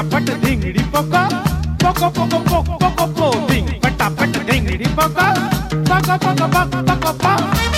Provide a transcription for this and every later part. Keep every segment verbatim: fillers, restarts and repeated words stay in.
पटापट धिंगड़ी पोको पोको पोको पोको पोको पो धिंग पटापट धिंगड़ी पोको पोको पोको पोको पोको पो।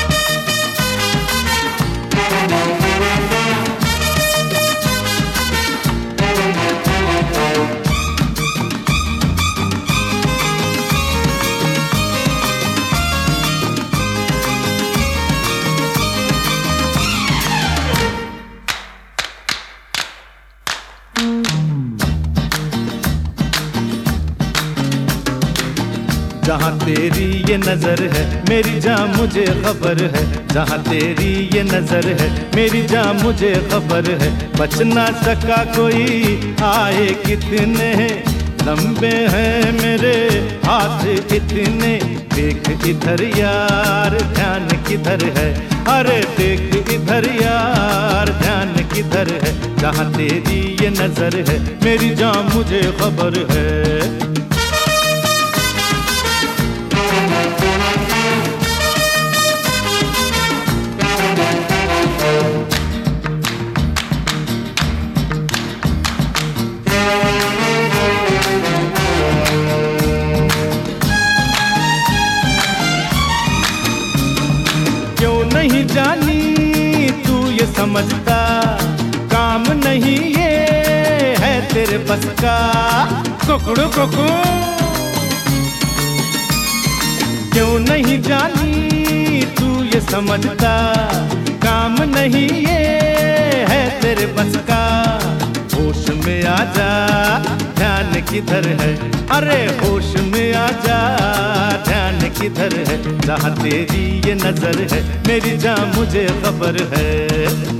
जहाँ तेरी ये नजर है मेरी जान मुझे खबर है, जहाँ तेरी ये नजर है मेरी जान मुझे खबर है। बच ना सका कोई आए कितने लंबे हैं मेरे हाथ इतने। देख इधर यार ध्यान किधर है, अरे देख इधर यार ध्यान किधर है। जहाँ तेरी ये नजर है मेरी जान मुझे खबर है। नहीं जानी तू ये समझता काम नहीं ये है तेरे बस का। कुकड़ू कुकू क्यों नहीं जानी तू ये समझता काम नहीं ये है तेरे बस का। होश में आजा ध्यान किधर है, अरे होश में आजा ध्यान किधर है। जहाँ तेरी ये नजर है मेरी जान मुझे खबर है।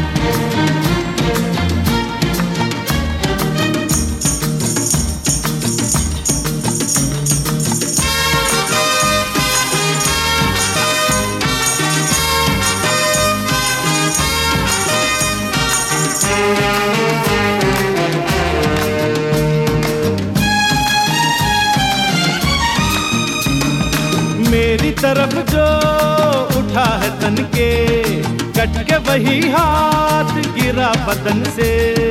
मेरी तरफ जो उठा है तन के कट के वही हाथ गिरा बदन से।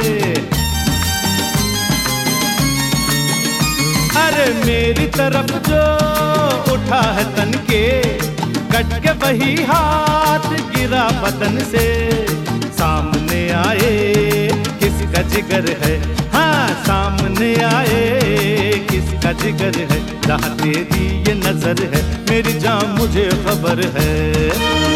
अरे मेरी तरफ जो उठा है तन के कट के वही हाथ गिरा बदन से। सामने आए किसका जिगर है, हाँ सामने आए किसका जिगर है। जहाँ तेरी ये नजर है मेरी जान मुझे खबर है।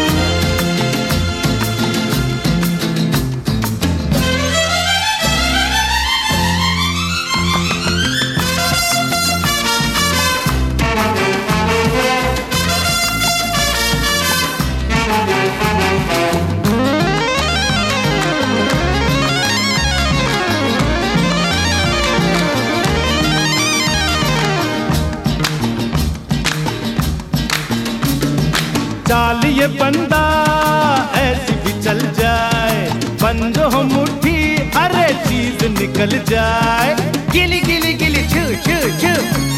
चाल ये बंदा ऐसी भी चल जाए, बंद हो मुट्ठी अरे चीज निकल जाए। गिली गिली गिली छू छू छू,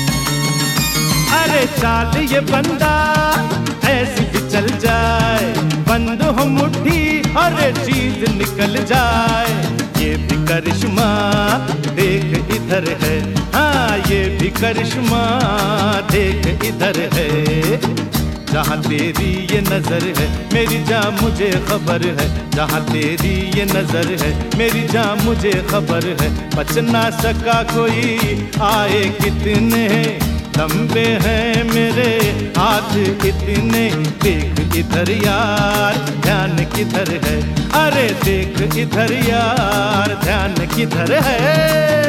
अरे चाल ये बंदा ऐसी भी चल जाए, बंद हो मुट्ठी अरे चीज निकल जाए। ये भी करिश्मा देख इधर है, हाँ ये भी करिश्मा देख इधर है। जहाँ तेरी ये नजर है मेरी जान मुझे खबर है, जहाँ तेरी ये नजर है मेरी जान मुझे खबर है। बच ना सका कोई आए कितने लंबे हैं मेरे हाथ इतने। देख इधर यार ध्यान किधर है, अरे देख इधर यार ध्यान किधर है।